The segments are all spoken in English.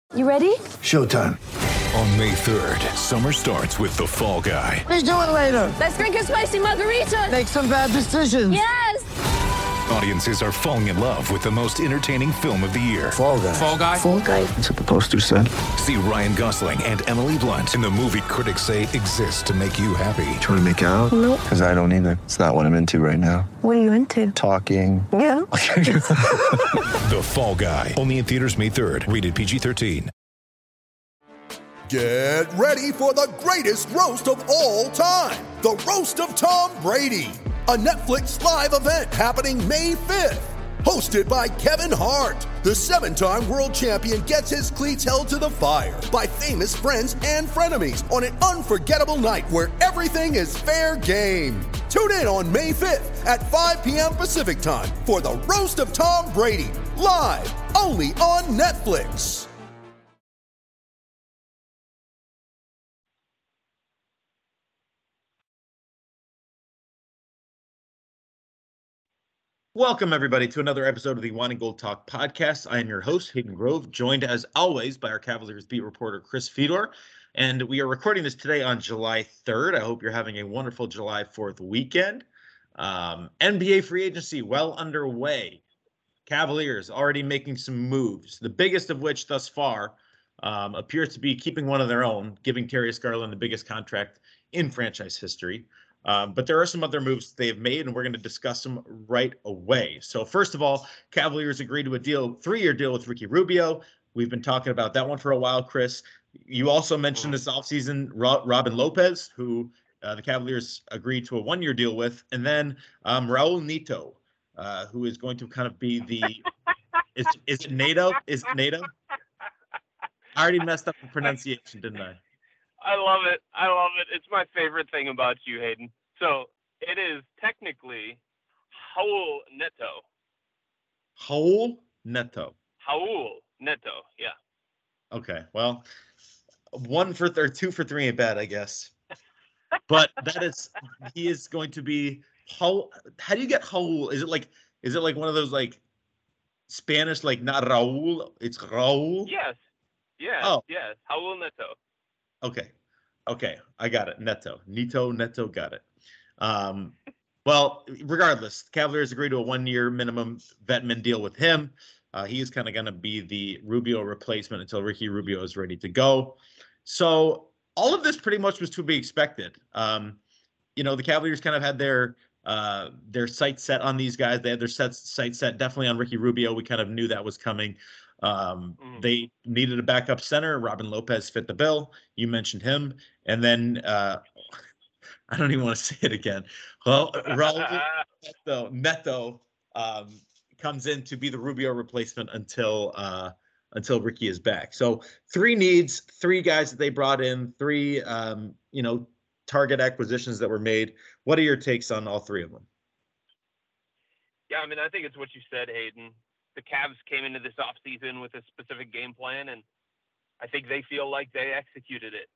You ready? Showtime. On May 3rd, summer starts with The Fall Guy. Let's do it later. Let's drink a spicy margarita. Make some bad decisions. Yes! Audiences are falling in love with the most entertaining film of the year. Fall Guy. Fall Guy? Fall guy. That's what the poster said. See Ryan Gosling and Emily Blunt in the movie critics say exists to make you happy. Trying to make it out? Nope. Because I don't either. It's not what I'm into right now. What are you into? Talking. Yeah. The Fall Guy. Only in theaters May 3rd. Rated PG-13. Get ready for the greatest roast of all time. The Roast of Tom Brady. A Netflix live event happening May 5th. Hosted by Kevin Hart. The 7-time world champion gets his cleats held to the fire by famous friends and frenemies on an unforgettable night where everything is fair game. Tune in on May 5th at 5 p.m. Pacific time for the Roast of Tom Brady. Live only on Netflix. Welcome, everybody, to another episode of the Wine and Gold Talk podcast. I am your host, Hayden Grove, joined as always by our Cavaliers beat reporter, Chris Fedor. And we are recording this today on July 3rd. I hope you're having a wonderful July 4th weekend. NBA free agency well underway. Cavaliers already making some moves, the biggest of which thus far appears to be keeping one of their own, giving Darius Garland the biggest contract in franchise history. But there are some other moves they've made, and we're going to discuss them right away. So first of all, Cavaliers agreed to a 3-year deal with Ricky Rubio. We've been talking about that one for a while, Chris. You also mentioned this offseason Robin Lopez, who the Cavaliers agreed to a 1-year deal with, and then Raul Neto, who is going to kind of be the is it Nato? Is it Nato? I already messed up the pronunciation, didn't I? I love it. I love it. It's my favorite thing about you, Hayden. So it is technically Raul Neto. Raul Neto. Raul Neto, yeah. Okay, well, 2 for 3 ain't bad, I guess. But he is going to be how do you get Raul? Is it like one of those like Spanish, like not Raul, it's Raul? Yes. Yes. Oh. Yes. Raul Neto. Okay, I got it. Neto, got it. Well, regardless, Cavaliers agreed to a 1-year minimum vetman deal with him. He is kind of going to be the Rubio replacement until Ricky Rubio is ready to go. So all of this pretty much was to be expected. The Cavaliers kind of had their sights set on these guys. They had their sights set definitely on Ricky Rubio. We kind of knew that was coming. They needed a backup center. Robin Lopez fit the bill. You mentioned him. And then I don't even want to say it again. Well, Raul Neto comes in to be the Rubio replacement until Ricky is back. So 3 needs, 3 guys that they brought in, 3 target acquisitions that were made. What are your takes on all 3 of them? Yeah, I mean, I think it's what you said, Hayden. The Cavs came into this offseason with a specific game plan, and I think they feel like they executed it.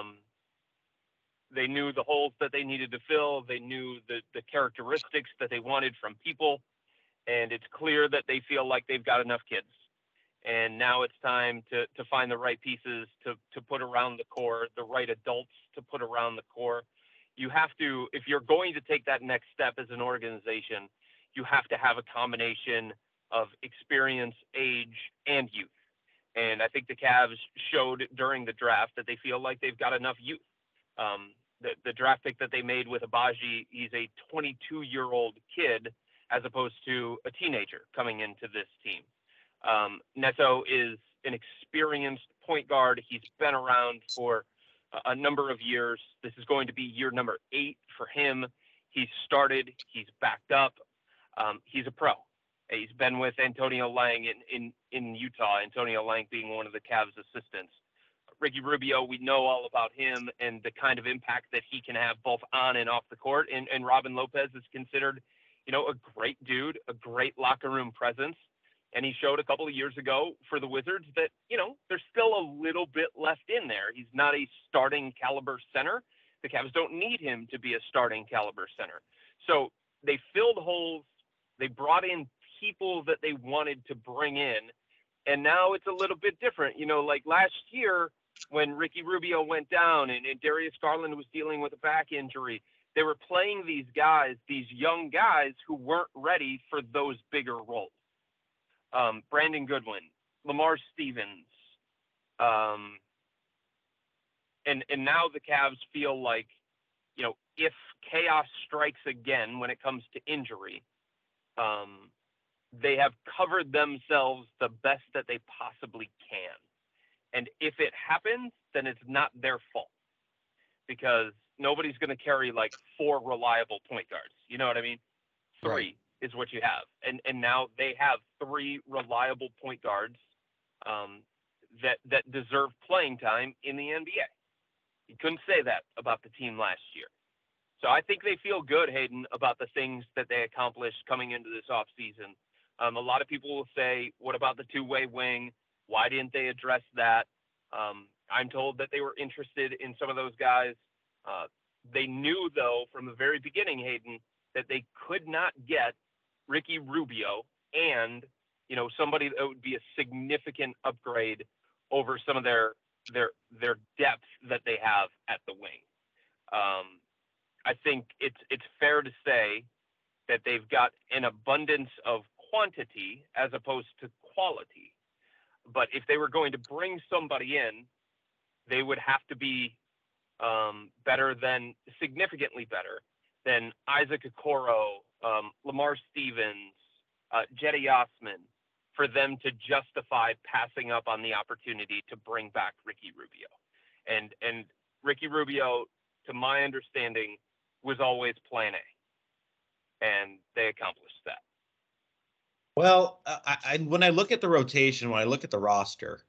They knew the holes that they needed to fill. They knew the characteristics that they wanted from people, and it's clear that they feel like they've got enough kids. And now it's time to find the right pieces to put around the core, the right adults to put around the core. You have to, if you're going to take that next step as an organization, you have to have a combination of experience, age, and youth. And I think the Cavs showed during the draft that they feel like they've got enough youth. The draft pick that they made with Abaji, he's a 22-year-old kid as opposed to a teenager coming into this team. Neto is an experienced point guard. He's been around for a number of years. This is going to be year number 8 for him. He's started. He's backed up. He's a pro. He's been with Antonio Lang in Utah, Antonio Lang being one of the Cavs assistants. Ricky Rubio, we know all about him and the kind of impact that he can have both on and off the court. And Robin Lopez is considered, a great dude, a great locker room presence. And he showed a couple of years ago for the Wizards that, there's still a little bit left in there. He's not a starting caliber center. The Cavs don't need him to be a starting caliber center. So they filled holes. They brought in people that they wanted to bring in, And now it's a little bit different. Like last year when Ricky Rubio went down and Darius Garland was dealing with a back injury, they were playing these guys, these young guys who weren't ready for those bigger roles. Brandon Goodwin, Lamar Stevens. And now the Cavs feel like, if chaos strikes again when it comes to injury, they have covered themselves the best that they possibly can. And if it happens, then it's not their fault, because nobody's going to carry like 4 reliable point guards. You know what I mean? 3 Right. is what you have. And now they have 3 reliable point guards that deserve playing time in the NBA. You couldn't say that about the team last year. So I think they feel good, Hayden, about the things that they accomplished coming into this offseason. A lot of people will say, what about the two-way wing? Why didn't they address that? I'm told that they were interested in some of those guys. They knew, though, from the very beginning, Hayden, that they could not get Ricky Rubio and, somebody that would be a significant upgrade over some of their depth that they have at the wing. I think it's fair to say that they've got an abundance of quantity as opposed to quality. But if they were going to bring somebody in, they would have to be significantly better than Isaac Okoro, Lamar Stevens, Jetty Osman, for them to justify passing up on the opportunity to bring back Ricky Rubio. And Ricky Rubio, to my understanding, was always plan A, and they accomplished that. Well, when I look at the rotation, when I look at the roster,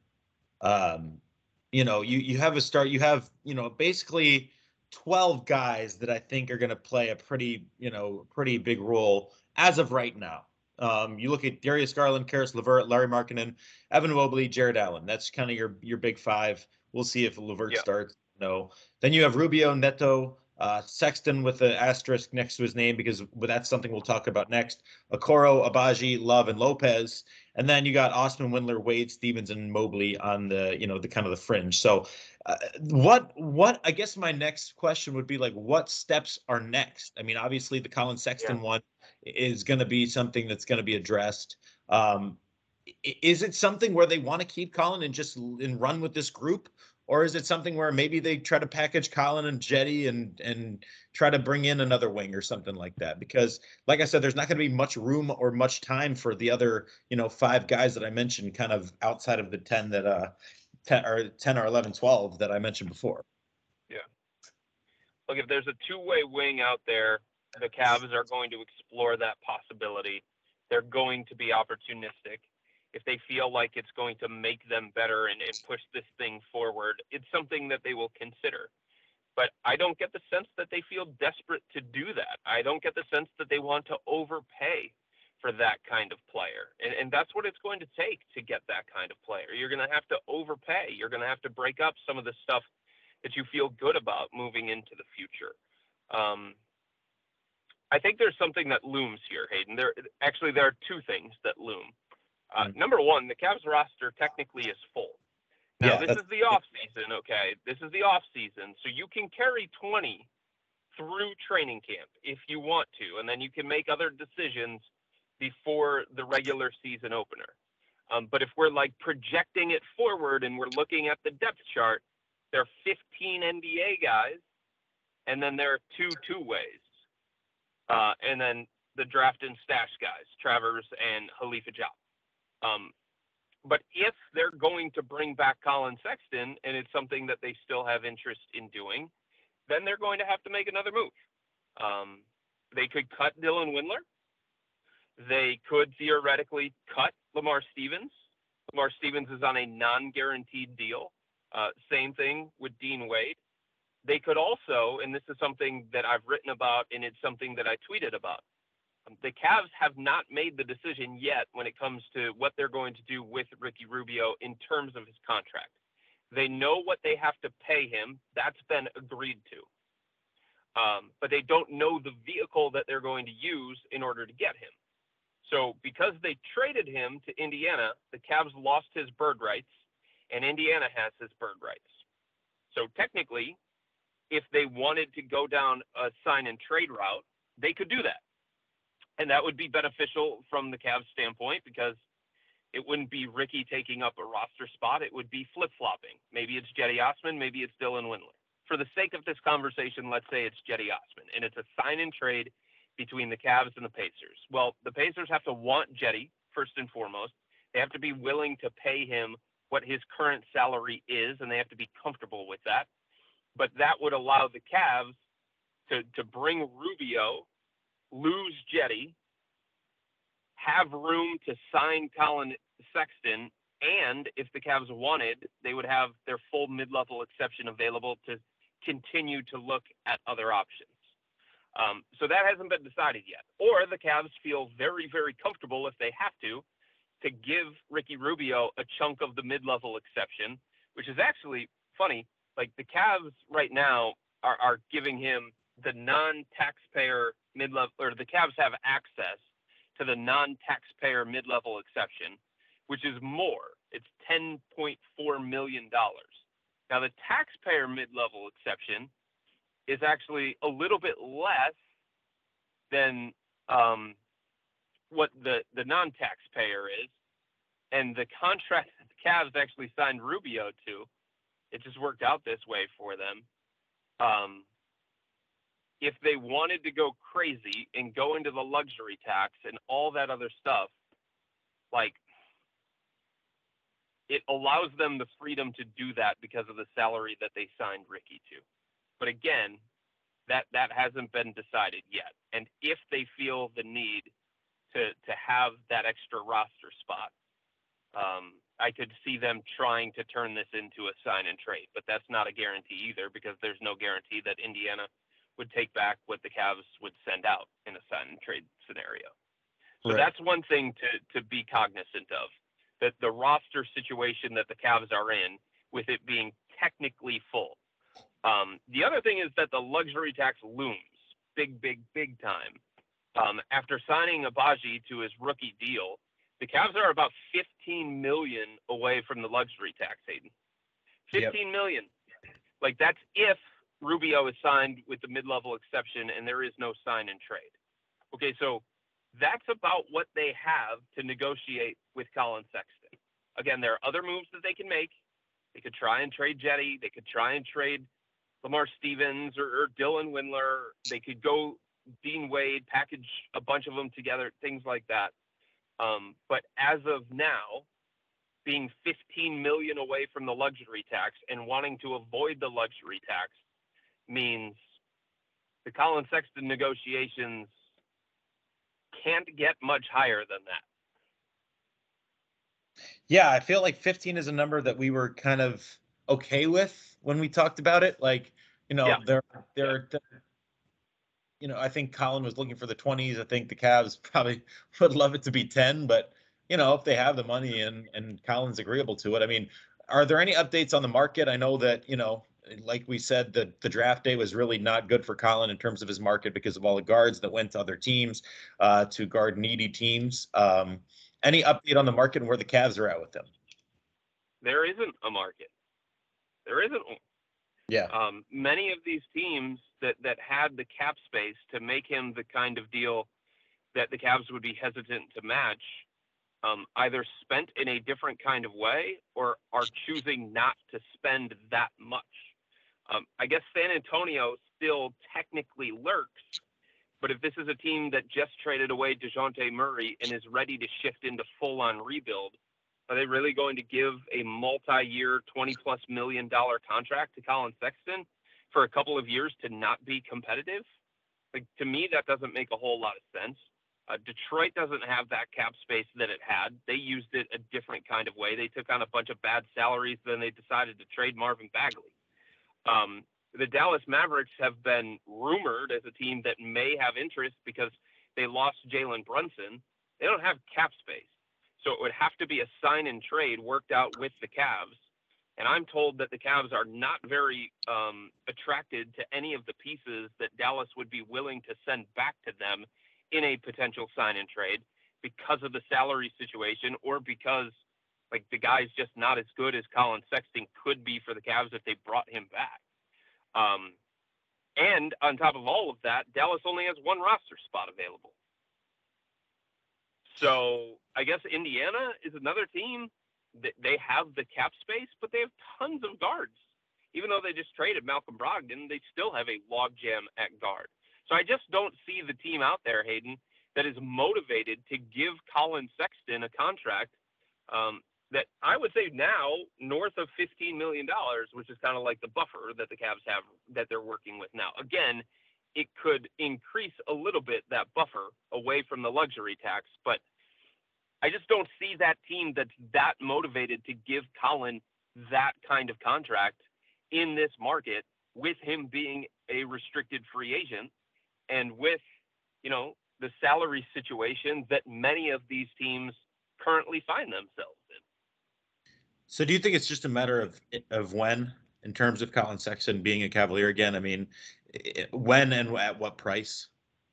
you have a start. You have, basically 12 guys that I think are going to play a pretty big role as of right now. You look at Darius Garland, Karis LeVert, Larry Markkinen, Evan Mobley, Jared Allen. That's kind of your big 5. We'll see if LeVert starts. No. Then you have Rubio, Neto, Sexton with the asterisk next to his name, because that's something we'll talk about next. Okoro, Abaji, Love, and Lopez. And then you got Osman, Windler, Wade, Stevens, and Mobley on the, the kind of the fringe. So what I guess my next question would be, like, what steps are next? I mean, obviously the Colin Sexton one is going to be something that's going to be addressed. Is it something where they want to keep Colin and run with this group? Or is it something where maybe they try to package Colin and Jetty and try to bring in another wing or something like that? Because, like I said, there's not going to be much room or much time for the other, 5 guys that I mentioned, kind of outside of the 10 that 10 or 11, 12 that I mentioned before. Yeah. Look, if there's a two-way wing out there, the Cavs are going to explore that possibility. They're going to be opportunistic. If they feel like it's going to make them better and push this thing forward, it's something that they will consider. But I don't get the sense that they feel desperate to do that. I don't get the sense that they want to overpay for that kind of player. And that's what it's going to take to get that kind of player. You're going to have to overpay. You're going to have to break up some of the stuff that you feel good about moving into the future. I think there's something that looms here, Hayden. There are 2 things that loom. Number one, the Cavs roster technically is full. Now, this is the off season, okay? This is the off season, so you can carry 20 through training camp if you want to, and then you can make other decisions before the regular season opener. But if we're like projecting it forward and we're looking at the depth chart, there are 15 NBA guys, and then there are 2 two-ways, and then the draft and stash guys, Travers and Khalifa Diop. But if they're going to bring back Colin Sexton, and it's something that they still have interest in doing, then they're going to have to make another move. They could cut Dylan Windler. They could theoretically cut Lamar Stevens. Lamar Stevens is on a non-guaranteed deal. Same thing with Dean Wade. They could also, and this is something that I've written about, and it's something that I tweeted about, the Cavs have not made the decision yet when it comes to what they're going to do with Ricky Rubio in terms of his contract. They know what they have to pay him. That's been agreed to. But they don't know the vehicle that they're going to use in order to get him. So because they traded him to Indiana, the Cavs lost his bird rights, and Indiana has his bird rights. So technically, if they wanted to go down a sign and trade route, they could do that. And that would be beneficial from the Cavs standpoint because it wouldn't be Ricky taking up a roster spot. It would be flip-flopping. Maybe it's Jetty Osman, maybe it's Dylan Windler. For the sake of this conversation, let's say it's Jetty Osman, and it's a sign and trade between the Cavs and the Pacers. Well, the Pacers have to want Jetty, first and foremost. They have to be willing to pay him what his current salary is, and they have to be comfortable with that. But that would allow the Cavs to bring Rubio, lose Jetty, have room to sign Colin Sexton, and if the Cavs wanted, they would have their full mid-level exception available to continue to look at other options. So that hasn't been decided yet. Or the Cavs feel very, very comfortable if they have to give Ricky Rubio a chunk of the mid-level exception, which is actually funny. Like the Cavs right now are giving him the non-taxpayer mid-level, or the Cavs have access to the non-taxpayer mid-level exception, which is more. It's $10.4 million. Now the taxpayer mid-level exception is actually a little bit less than what the non-taxpayer is. And the contract that the Cavs actually signed Rubio to, it just worked out this way for them. If they wanted to go crazy and go into the luxury tax and all that other stuff, like it allows them the freedom to do that because of the salary that they signed Ricky to. But again, that hasn't been decided yet. And if they feel the need to have that extra roster spot, I could see them trying to turn this into a sign and trade, but that's not a guarantee either because there's no guarantee that Indiana would take back what the Cavs would send out in a sign and trade scenario. So That's one thing to be cognizant of, that the roster situation that the Cavs are in, with it being technically full. The other thing is that the luxury tax looms big time. After signing Agbaji to his rookie deal, the Cavs are about $15 million away from the luxury tax, Hayden. $15 million. Like that's if Rubio is signed with the mid-level exception and there is no sign and trade. Okay, so that's about what they have to negotiate with Colin Sexton. Again, there are other moves that they can make. They could try and trade Jetty. They could try and trade Lamar Stevens or Dylan Windler. They could go Dean Wade, package a bunch of them together, things like that. But as of now, being $15 million away from the luxury tax and wanting to avoid the luxury tax means the Colin Sexton negotiations can't get much higher than that. Yeah, I feel like 15 is a number that we were kind of okay with when we talked about it. Like, I think Colin was looking for the 20s. I think the Cavs probably would love it to be 10, but if they have the money and Colin's agreeable to it. I mean, are there any updates on the market? I know that, like we said, the draft day was really not good for Colin in terms of his market because of all the guards that went to other teams to guard needy teams. Any update on the market and where the Cavs are at with them? There isn't a market. There isn't one. Yeah. Many of these teams that had the cap space to make him the kind of deal that the Cavs would be hesitant to match, either spent in a different kind of way or are choosing not to spend that much. I guess San Antonio still technically lurks, but if this is a team that just traded away DeJounte Murray and is ready to shift into full-on rebuild, are they really going to give a multi-year $20+ million contract to Colin Sexton for a couple of years to not be competitive? Like, to me, that doesn't make a whole lot of sense. Detroit doesn't have that cap space that it had. They used it a different kind of way. They took on a bunch of bad salaries, then they decided to trade Marvin Bagley. The Dallas Mavericks have been rumored as a team that may have interest because they lost Jalen Brunson. They don't have cap space. So it would have to be a sign and trade worked out with the Cavs. And I'm told that the Cavs are not very attracted to any of the pieces that Dallas would be willing to send back to them in a potential sign and trade. because of the salary situation or because like the guy's just not as good as Colin Sexton could be for the Cavs if they brought him back. And on top of all of that, Dallas only has one roster spot available. So I guess Indiana is another team that they have the cap space, but they have tons of guards. Even though they just traded Malcolm Brogdon, they still have a logjam at guard. So I just don't see the team out there, Hayden, that is motivated to give Colin Sexton a contract that I would say now north of $15 million, which is kind of like the buffer that the Cavs have that they're working with now. Again, it could increase a little bit that buffer away from the luxury tax, but I just don't see that team that's that motivated to give Colin that kind of contract in this market with him being a restricted free agent and with, the salary situation that many of these teams currently find themselves in. So do you think it's just a matter of when, in terms of Colin Sexton being a Cavalier again? I mean, when and at what price?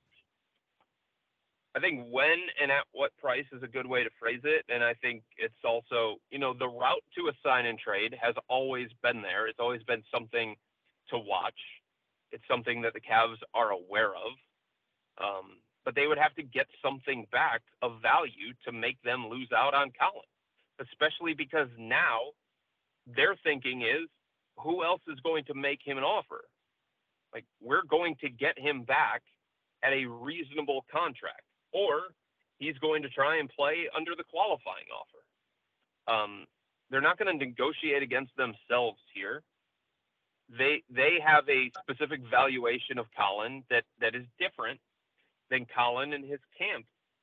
I think when and at what price is a good way to phrase it. And I think it's also, the route to a sign and trade has always been there. It's always been something to watch. It's something that the Cavs are aware of. But they would have to get something back of value to make them lose out on Colin, especially because now their thinking is, who else is going to make him an offer? Like, we're going to get him back at a reasonable contract, or he's going to try and play under the qualifying offer. They're not going to negotiate against themselves here. They have a specific valuation of Colin that is different than Colin and his camp.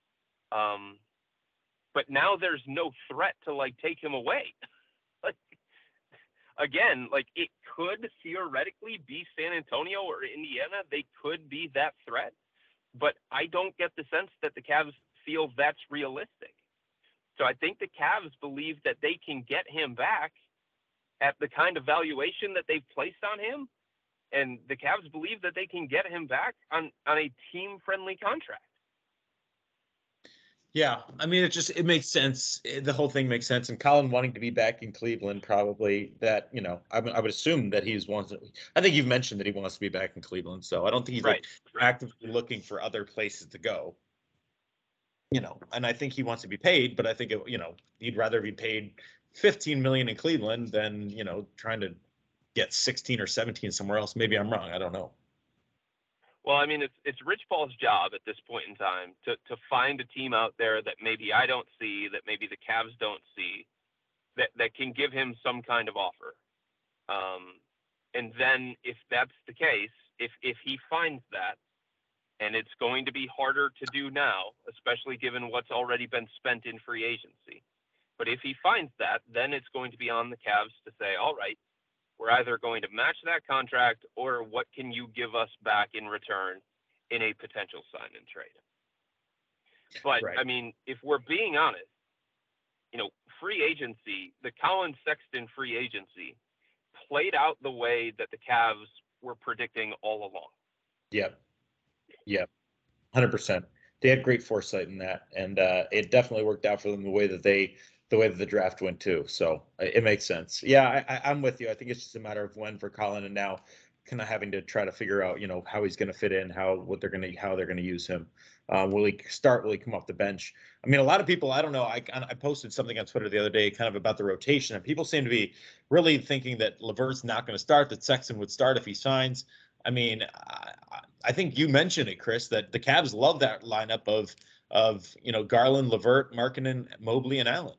But now there's no threat to take him away. Again, it could theoretically be San Antonio or Indiana. They could be that threat, but I don't get the sense that the Cavs feel that's realistic. So I think the Cavs believe that they can get him back at the kind of valuation that they've placed on him. And the Cavs believe that they can get him back on a team-friendly contract. Yeah, I mean, it makes sense. The whole thing makes sense. And Colin wanting to be back in Cleveland, probably that, I would assume that I think you've mentioned that he wants to be back in Cleveland. So I don't think he's actively looking for other places to go. And I think he wants to be paid, but I think, he'd rather be paid $15 million in Cleveland than, trying to get 16 or 17 somewhere else. Maybe I'm wrong. I don't know. Well, I mean, it's Rich Paul's job at this point in time to find a team out there that maybe I don't see, that maybe the Cavs don't see, that can give him some kind of offer. And then if that's the case, if he finds that, and it's going to be harder to do now, especially given what's already been spent in free agency. But if he finds that, then it's going to be on the Cavs to say, all right, we're either going to match that contract, or what can you give us back in return in a potential sign and trade? But right. I mean, if we're being honest, free agency, the Colin Sexton free agency played out the way that the Cavs were predicting all along. Yep. 100%. They had great foresight in that. And it definitely worked out for them the way that the draft went too. So it makes sense. Yeah, I'm with you. I think it's just a matter of when for Colin, and now kind of having to try to figure out, how he's going to fit in, how they're going to use him. Will he start? Will he come off the bench? I mean, a lot of people, I don't know. I posted something on Twitter the other day, kind of about the rotation, and people seem to be really thinking that LeVert's not going to start, that Sexton would start if he signs. I mean, I think you mentioned it, Chris, that the Cavs love that lineup of Garland, LeVert, Markkanen, Mobley, and Allen.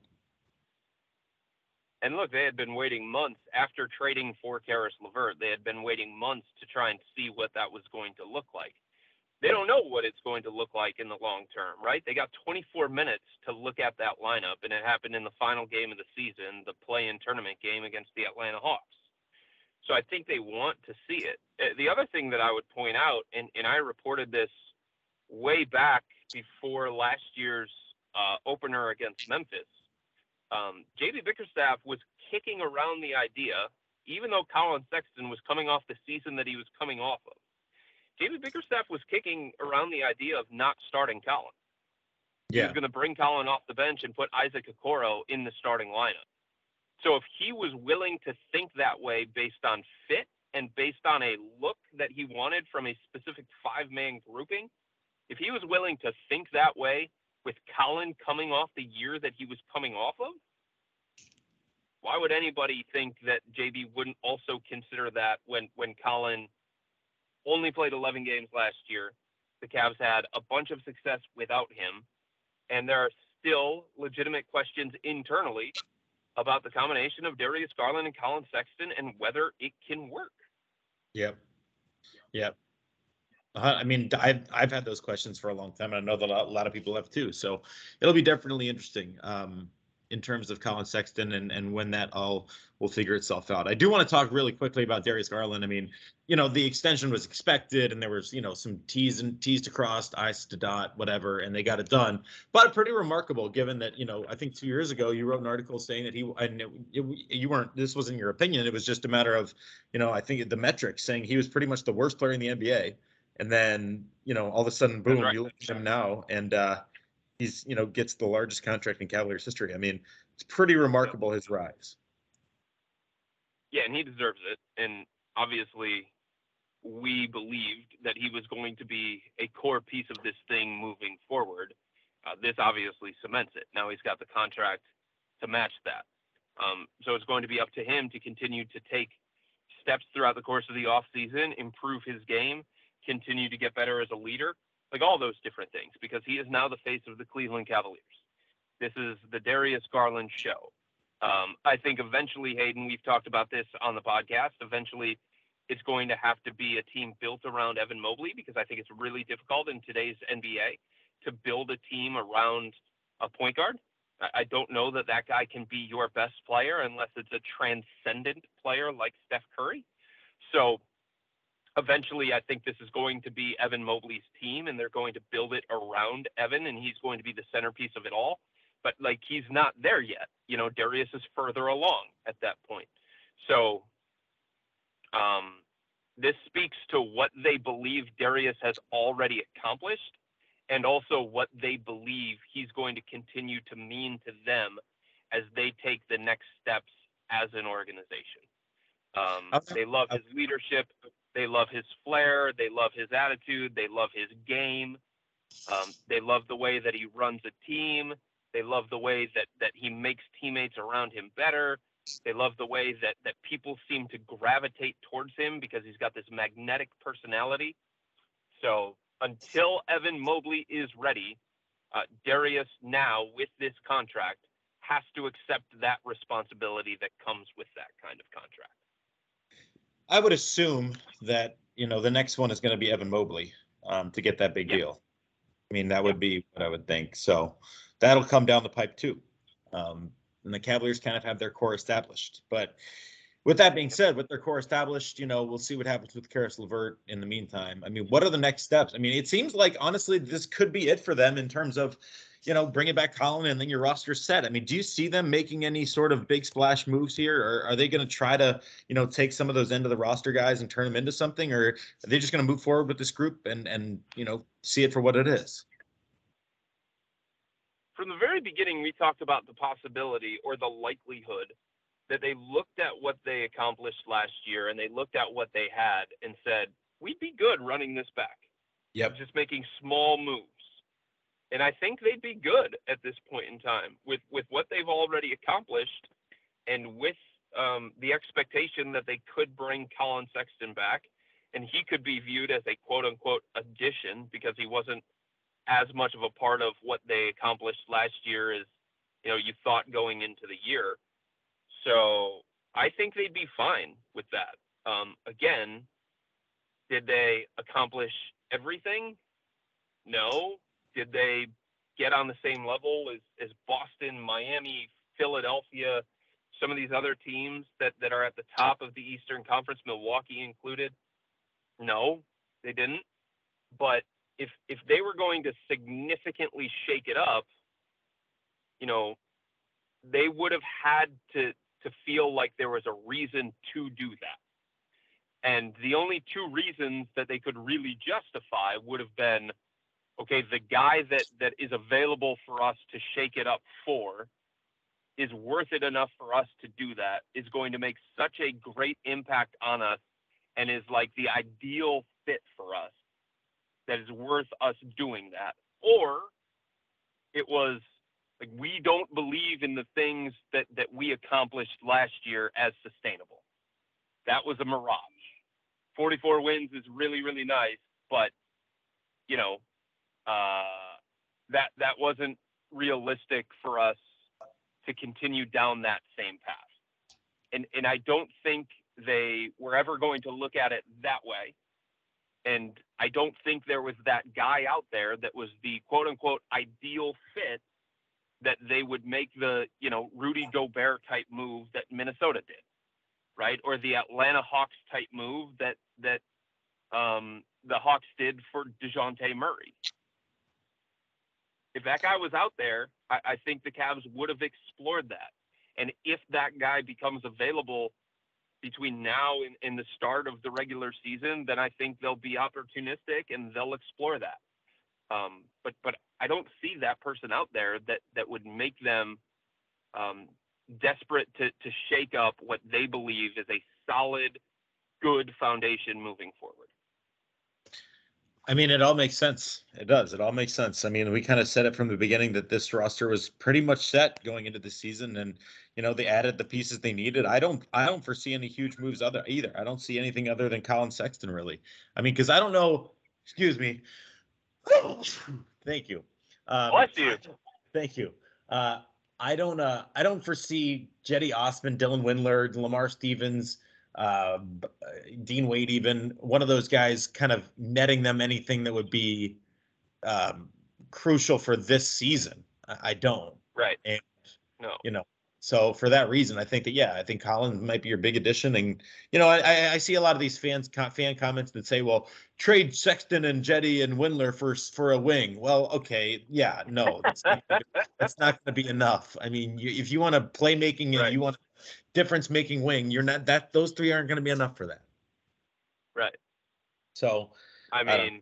And look, they had been waiting months after trading for Caris LeVert. They had been waiting months to try and see what that was going to look like. They don't know what it's going to look like in the long term, right? They got 24 minutes to look at that lineup, and it happened in the final game of the season, the play-in tournament game against the Atlanta Hawks. So I think they want to see it. The other thing that I would point out, and I reported this way back before last year's opener against Memphis, J.B. Bickerstaff was kicking around the idea, even though Colin Sexton was coming off the season that he was coming off of. J.B. Bickerstaff was kicking around the idea of not starting Colin. He was going to bring Colin off the bench and put Isaac Okoro in the starting lineup. So if he was willing to think that way based on fit and based on a look that he wanted from a specific 5-man grouping, if he was willing to think that way with Colin coming off the year that he was coming off of, why would anybody think that JB wouldn't also consider that when Colin only played 11 games last year? The Cavs had a bunch of success without him, and there are still legitimate questions internally about the combination of Darius Garland and Colin Sexton and whether it can work. Yep. I mean, I've had those questions for a long time, and I know that a lot of people have too. So it'll be definitely interesting in terms of Colin Sexton and when that all will figure itself out. I do want to talk really quickly about Darius Garland. I mean, the extension was expected, and there was, some T's to cross, I's to dot, whatever, and they got it done. But pretty remarkable, given that, I think 2 years ago you wrote an article saying that you weren't, this wasn't your opinion. It was just a matter of, I think the metrics saying he was pretty much the worst player in the NBA. And then, all of a sudden, boom, you look at him now, and he's, gets the largest contract in Cavaliers history. I mean, it's pretty remarkable, his rise. Yeah, and he deserves it. And obviously, we believed that he was going to be a core piece of this thing moving forward. This obviously cements it. Now he's got the contract to match that. So it's going to be up to him to continue to take steps throughout the course of the offseason, improve his game, continue to get better as a leader, like all those different things, because he is now the face of the Cleveland Cavaliers. This is the Darius Garland show. I think eventually, Hayden, we've talked about this on the podcast, eventually it's going to have to be a team built around Evan Mobley, because I think it's really difficult in today's NBA to build a team around a point guard. I don't know that guy can be your best player unless it's a transcendent player like Steph Curry. So eventually, I think this is going to be Evan Mobley's team, and they're going to build it around Evan, and he's going to be the centerpiece of it all. But, he's not there yet. Darius is further along at that point. So this speaks to what they believe Darius has already accomplished, and also what they believe he's going to continue to mean to them as they take the next steps as an organization. They love his leadership. They love his flair. They love his attitude. They love his game. They love the way that he runs a team. They love the way that he makes teammates around him better. They love the way that people seem to gravitate towards him because he's got this magnetic personality. So until Evan Mobley is ready, Darius now, with this contract, has to accept that responsibility that comes with that kind of contract. I would assume that, the next one is going to be Evan Mobley to get that big deal. I mean, that would be what I would think. So that'll come down the pipe too. And the Cavaliers kind of have their core established. But with that being said, with their core established, we'll see what happens with Caris LeVert in the meantime. I mean, what are the next steps? I mean, it seems like, honestly, this could be it for them in terms of, bringing back Colin and then your roster's set. I mean, do you see them making any sort of big splash moves here? Or are they going to try to, take some of those end of the roster guys and turn them into something? Or are they just going to move forward with this group and see it for what it is? From the very beginning, we talked about the possibility or the likelihood that they looked at what they accomplished last year and they looked at what they had and said, we'd be good running this back. Yep. Just making small moves. And I think they'd be good at this point in time with what they've already accomplished and with the expectation that they could bring Colin Sexton back, and he could be viewed as a quote-unquote addition because he wasn't as much of a part of what they accomplished last year as, you thought going into the year. So I think they'd be fine with that. Again, did they accomplish everything? No. Did they get on the same level as Boston, Miami, Philadelphia, some of these other teams that are at the top of the Eastern Conference, Milwaukee included? No, they didn't. But if they were going to significantly shake it up, they would have had to feel like there was a reason to do that. And the only two reasons that they could really justify would have been okay, the guy that is available for us to shake it up for is worth it enough for us to do that, is going to make such a great impact on us, and is like the ideal fit for us, that is worth us doing that. Or it was like, we don't believe in the things that we accomplished last year as sustainable. That was a mirage. 44 wins is really, really nice, but you know, that wasn't realistic for us to continue down that same path. And I don't think they were ever going to look at it that way. And I don't think there was that guy out there that was the quote unquote ideal fit that they would make the, you know, Rudy Gobert type move that Minnesota did, right? Or the Atlanta Hawks type move that the Hawks did for DeJounte Murray. If that guy was out there, I think the Cavs would have explored that. And if that guy becomes available between now and the start of the regular season, then I think they'll be opportunistic and they'll explore that. But I don't see that person out there that would make them desperate to shake up what they believe is a solid, good foundation moving forward. I mean, it all makes sense. It does. It all makes sense. I mean, we kind of said it from the beginning that this roster was pretty much set going into the season, and you know, they added the pieces they needed. I don't foresee any huge moves either. I don't see anything other than Colin Sexton, really. I mean, because I don't know. Excuse me. Thank you. Bless you. Thank you. I don't foresee Jetty Osman, Dylan Windler, Lamar Stevens, Dean Wade, even one of those guys kind of netting them anything that would be crucial for this season. I don't. Right. And, no. You know, so for that reason, I think Colin might be your big addition. And, you know, I see a lot of these fan comments that say, well, trade Sexton and Jetty and Windler for a wing. Well, okay. Yeah, no, that's not going to be enough. I mean, if you want a playmaking and you want difference making wing, you're not those three aren't going to be enough for that. Right. So I mean,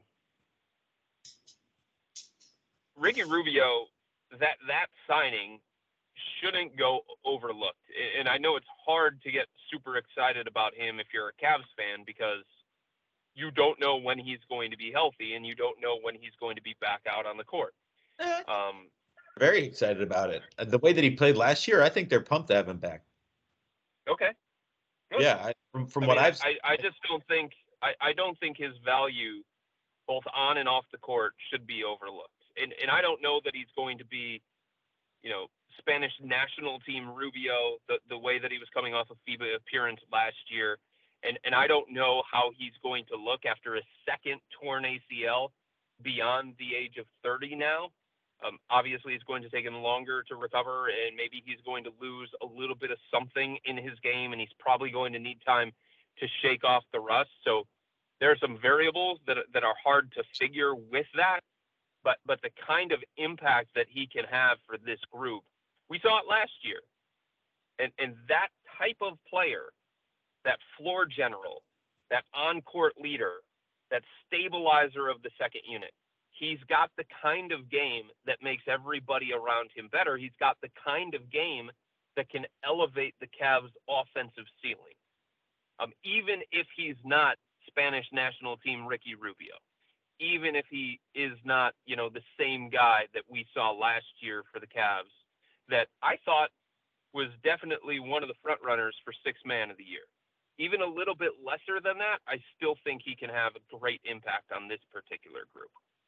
Ricky Rubio, that signing shouldn't go overlooked. And I know it's hard to get super excited about him if you're a Cavs fan, because you don't know when he's going to be healthy and you don't know when he's going to be back out on the court. Very excited about it. The way that he played last year, I think they're pumped to have him back. Okay. Good. Yeah, from what I've seen, I just don't think I don't think his value both on and off the court should be overlooked. And I don't know that he's going to be, you know, Spanish national team Rubio the way that he was coming off a FIBA appearance last year. And I don't know how he's going to look after a second torn ACL beyond the age of 30 now. Obviously, it's going to take him longer to recover, and maybe he's going to lose a little bit of something in his game, and he's probably going to need time to shake off the rust. So there are some variables that are hard to figure with that, but the kind of impact that he can have for this group, we saw it last year. And that type of player, that floor general, that on-court leader, that stabilizer of the second unit, he's got the kind of game that makes everybody around him better. He's got the kind of game that can elevate the Cavs' offensive ceiling. Even if he's not Spanish national team Ricky Rubio, even if he is not, you know, the same guy that we saw last year for the Cavs, that I thought was definitely one of the front runners for Sixth Man of the Year. Even a little bit lesser than that, I still think he can have a great impact on this particular group.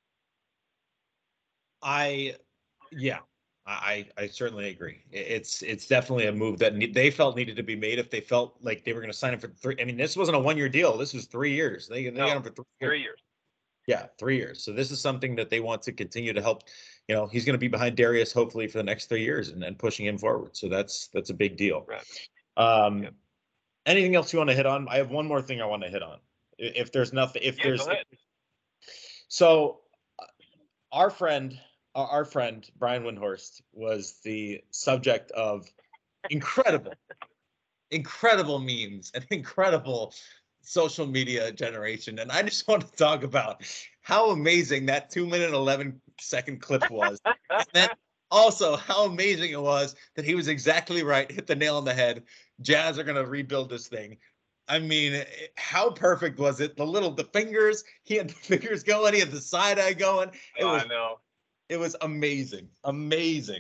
I certainly agree. It's definitely a move that they felt needed to be made if they felt like they were going to sign him for 3. I mean, this wasn't a 1-year deal. This was 3 years. They got him for 3 years. Yeah, 3 years. So this is something that they want to continue to help. You know, he's going to be behind Darius hopefully for the next 3 years and pushing him forward. So that's a big deal. Right. Yep. Anything else you want to hit on? I have one more thing I want to hit on. If there's nothing, go ahead. So our friend Brian Windhorst was the subject of incredible memes and incredible social media generation, and I just want to talk about how amazing that 2-minute 11-second clip was. And then also how amazing it was that he was exactly right, hit the nail on the head. Jazz are going to rebuild this thing. I mean, how perfect was it? The fingers, he had the fingers going, he had the side eye going. I know. It was amazing. Amazing.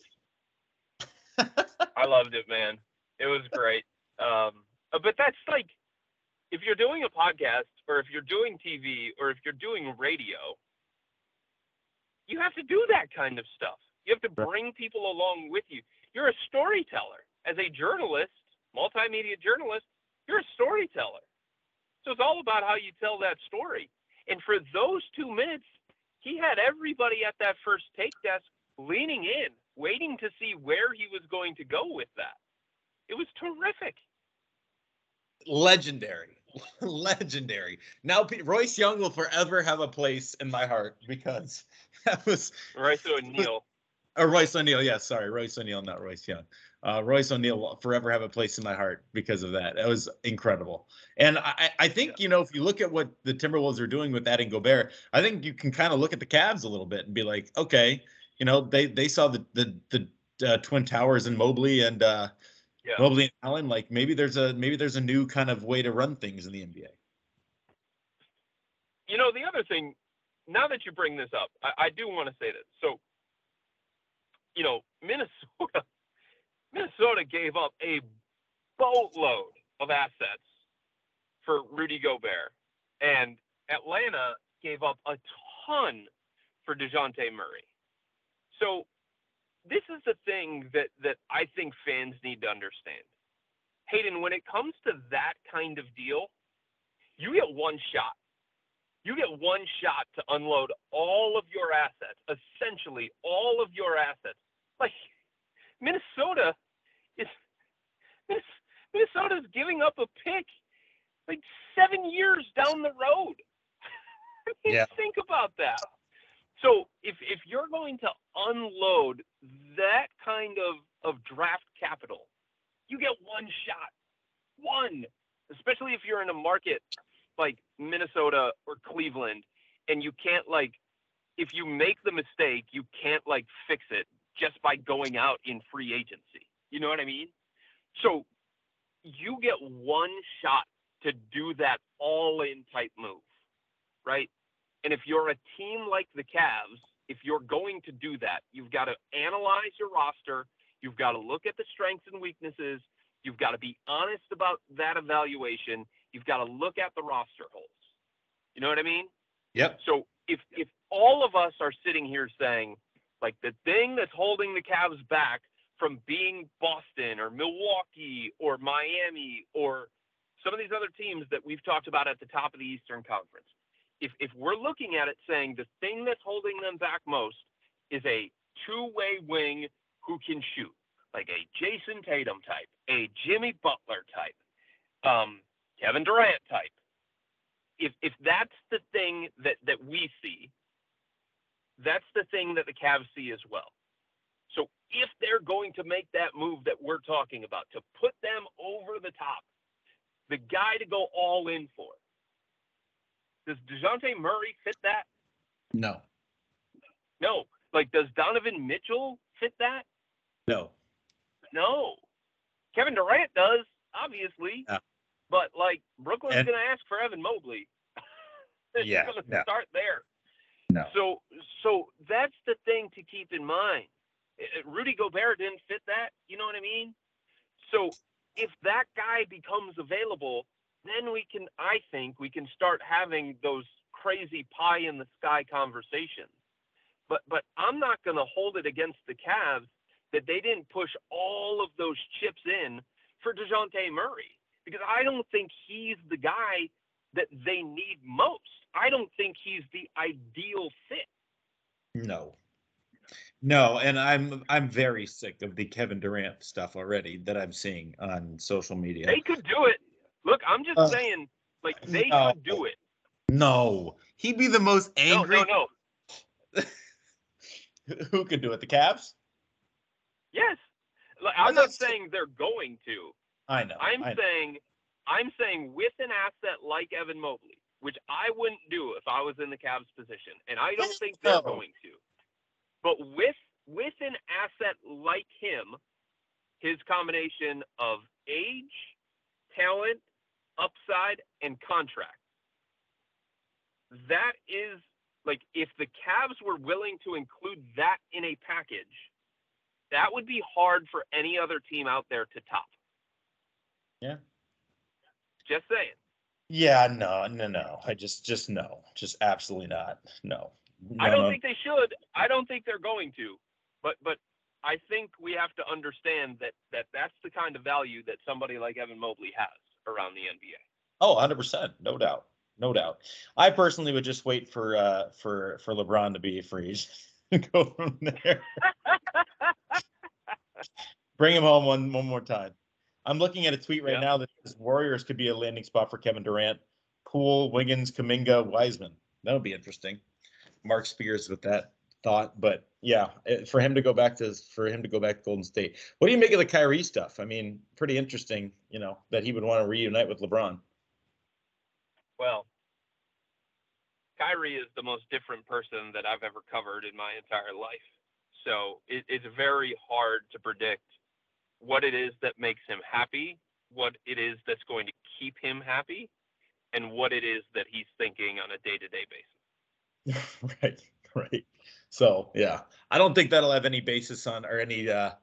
I loved it, man. It was great. But that's like, if you're doing a podcast or if you're doing TV or if you're doing radio, you have to do that kind of stuff. You have to bring people along with you. You're a storyteller. As a journalist, multimedia journalist, you're a storyteller. So it's all about how you tell that story. And for those 2 minutes, he had everybody at that first take desk leaning in, waiting to see where he was going to go with that. It was terrific. Legendary. Legendary. Now, Royce Young will forever have a place in my heart because that was Royce O'Neal. Royce O'Neal. Yeah, sorry. Royce O'Neal, not Royce Young. Royce O'Neal will forever have a place in my heart because of that. That was incredible. And I think, if you look at what the Timberwolves are doing with adding Gobert, I think you can kind of look at the Cavs a little bit and be like, okay, they saw the Twin Towers and Mobley and Mobley and Allen. Like maybe there's a new kind of way to run things in the NBA. The other thing, now that you bring this up, I do want to say this. So, Minnesota gave up a boatload of assets for Rudy Gobert, and Atlanta gave up a ton for DeJounte Murray. So this is the thing that I think fans need to understand. Hayden, when it comes to that kind of deal, you get one shot. You get one shot to unload all of your assets, essentially all of your assets. Like Minnesota's giving up a pick like 7 years down the road. Think about that. So if you're going to unload that kind of draft capital, you get one shot. One. Especially if you're in a market like Minnesota or Cleveland and you can't if you make the mistake, you can't fix it just by going out in free agency. You know what I mean? So you get one shot to do that all-in type move, right? And if you're a team like the Cavs, if you're going to do that, you've got to analyze your roster. You've got to look at the strengths and weaknesses. You've got to be honest about that evaluation. You've got to look at the roster holes. You know what I mean? Yep. So if all of us are sitting here saying, the thing that's holding the Cavs back from being Boston or Milwaukee or Miami or some of these other teams that we've talked about at the top of the Eastern Conference, if we're looking at it saying the thing that's holding them back most is a two-way wing who can shoot, like a Jason Tatum type, a Jimmy Butler type, Kevin Durant type, if that's the thing that we see, that's the thing that the Cavs see as well. So if they're going to make that move that we're talking about, to put them over the top, the guy to go all in for, does DeJounte Murray fit that? No. No. Does Donovan Mitchell fit that? No. No. Kevin Durant does, obviously. Yeah. But, Brooklyn's going to ask for Evan Mobley. They're going to start there. No. So that's the thing to keep in mind. Rudy Gobert didn't fit that. You know what I mean? So if that guy becomes available, then I think we can start having those crazy pie in the sky conversations. But I'm not going to hold it against the Cavs that they didn't push all of those chips in for DeJounte Murray, because I don't think he's the guy that they need most. I don't think he's the ideal fit. No, and I'm very sick of the Kevin Durant stuff already that I'm seeing on social media. They could do it. Look, I'm just saying, they could do it. No, he'd be the most angry. No. Who could do it? The Cavs? Yes. I'm not saying they're going to. I know. I'm saying I'm saying with an asset like Evan Mobley, which I wouldn't do if I was in the Cavs position, and I don't think they're going to. But with an asset like him, his combination of age, talent, upside, and contract, that is like, if the Cavs were willing to include that in a package, that would be hard for any other team out there to top. Yeah. Just saying. Yeah, no. I just no. Just absolutely not. No. I don't think they should. I don't think they're going to. But I think we have to understand that that's the kind of value that somebody like Evan Mobley has around the NBA. Oh, 100%. No doubt. No doubt. I personally would just wait for LeBron to be free and go from there. Bring him home one more time. I'm looking at a tweet right now that says Warriors could be a landing spot for Kevin Durant, Poole, Wiggins, Kuminga, Wiseman. That would be interesting. Mark Spears with that thought, but yeah, for him to go back to Golden State. What do you make of the Kyrie stuff? I mean, pretty interesting, that he would want to reunite with LeBron. Well, Kyrie is the most different person that I've ever covered in my entire life. So it's very hard to predict what it is that makes him happy, what it is that's going to keep him happy, and what it is that he's thinking on a day-to-day basis. Right. So, yeah, I don't think that'll have any basis on, or any,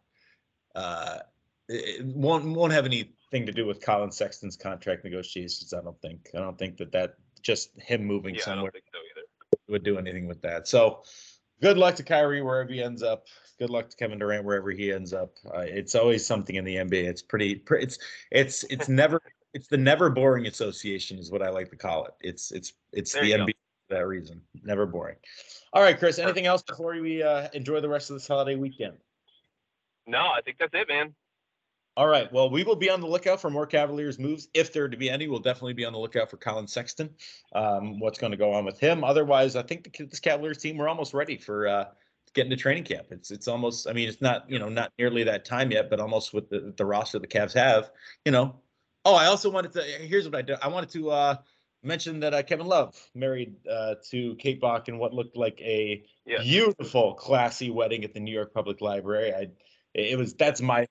it won't have anything to do with Colin Sexton's contract negotiations. I don't think that just him moving somewhere, I don't think so either, would do anything with that. So good luck to Kyrie wherever he ends up. Good luck to Kevin Durant wherever he ends up. It's always something in the NBA. It's never, it's the never boring association is what I like to call it. It's the NBA for that reason. Never boring. All right, Chris, anything else before we enjoy the rest of this holiday weekend? No, I think that's it, man. All right. Well, we will be on the lookout for more Cavaliers moves. If there are to be any, we'll definitely be on the lookout for Colin Sexton. What's going to go on with him? Otherwise, I think this Cavaliers team, we're almost ready for getting to training camp. It's almost, I mean, it's not, not nearly that time yet, but almost with the roster the Cavs have, Oh, I also wanted to, here's what I did. I wanted to mention that Kevin Love married to Kate Bach in what looked like a beautiful, classy wedding at the New York Public Library. He's got my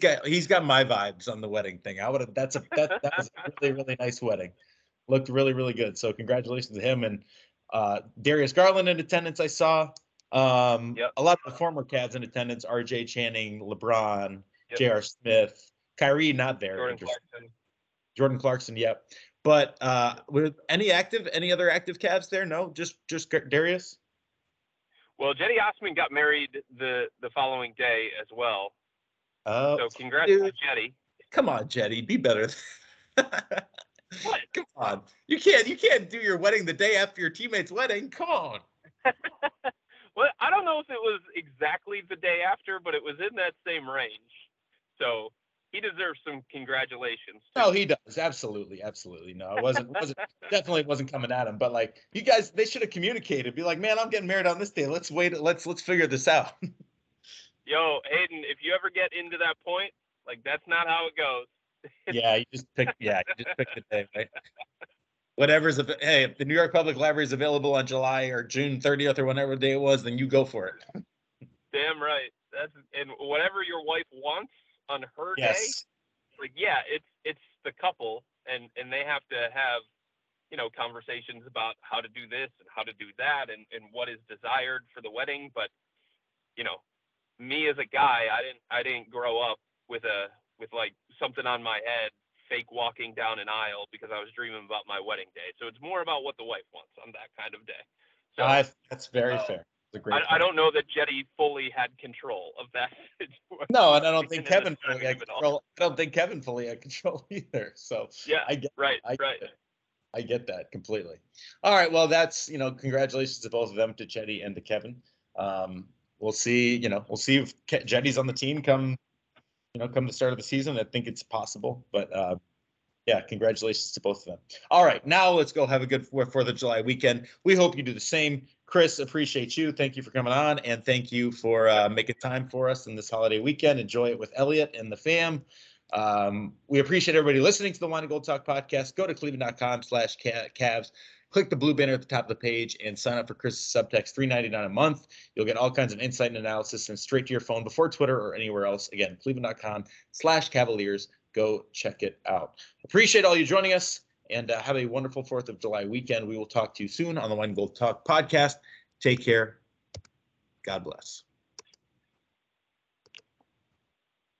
vibes on the wedding thing. That was a really, really nice wedding. Looked really, really good. So congratulations to him and Darius Garland in attendance. I saw a lot of the former Cavs in attendance: RJ Channing, LeBron, J.R. Smith, Kyrie not there. Jordan Clarkson. Yep. But with any other active Cavs there? No, just Darius. Well, Jetty Osman got married the following day as well. Oh, so congrats to Jetty. Come on, Jetty, be better. What? Come on, you can't do your wedding the day after your teammate's wedding. Come on. Well, I don't know if it was exactly the day after, but it was in that same range. So he deserves some congratulations. No, he does. Absolutely. No, it wasn't definitely wasn't coming at him. But like, you guys, they should have communicated. Be like, man, I'm getting married on this day. Let's wait. Let's figure this out. Yo, Hayden, if you ever get into that point, like, that's not how it goes. You just pick the day, right? Hey, if the New York Public Library is available on July or June 30th or whenever day it was, then you go for it. Damn right. And whatever your wife wants on her day, like, it's the couple, and they have to have, conversations about how to do this and how to do that and what is desired for the wedding. But, me as a guy, I didn't grow up with like something on my head, fake walking down an aisle because I was dreaming about my wedding day. So it's more about what the wife wants on that kind of day. So that's very fair. I don't know that Jetty fully had control of that situation. No, and I don't think Kevin fully had control. I don't think Kevin fully had control either. So I get that completely. All right, well, that's congratulations to both of them, to Jetty and to Kevin. We'll see. We'll see if Jetty's on the team come the start of the season. I think it's possible, but congratulations to both of them. All right, now let's go have a good 4th of July weekend. We hope you do the same. Chris, appreciate you. Thank you for coming on, and thank you for making time for us in this holiday weekend. Enjoy it with Elliot and the fam. We appreciate everybody listening to the Wine and Gold Talk podcast. Go to cleveland.com/Cavs. Click the blue banner at the top of the page and sign up for Chris's Subtext, $3.99 a month. You'll get all kinds of insight and analysis sent straight to your phone before Twitter or anywhere else. Again, cleveland.com/Cavaliers. Go check it out. Appreciate all you joining us, and have a wonderful 4th of July weekend. We will talk to you soon on the Wine and Gold Talk podcast. Take care. God bless.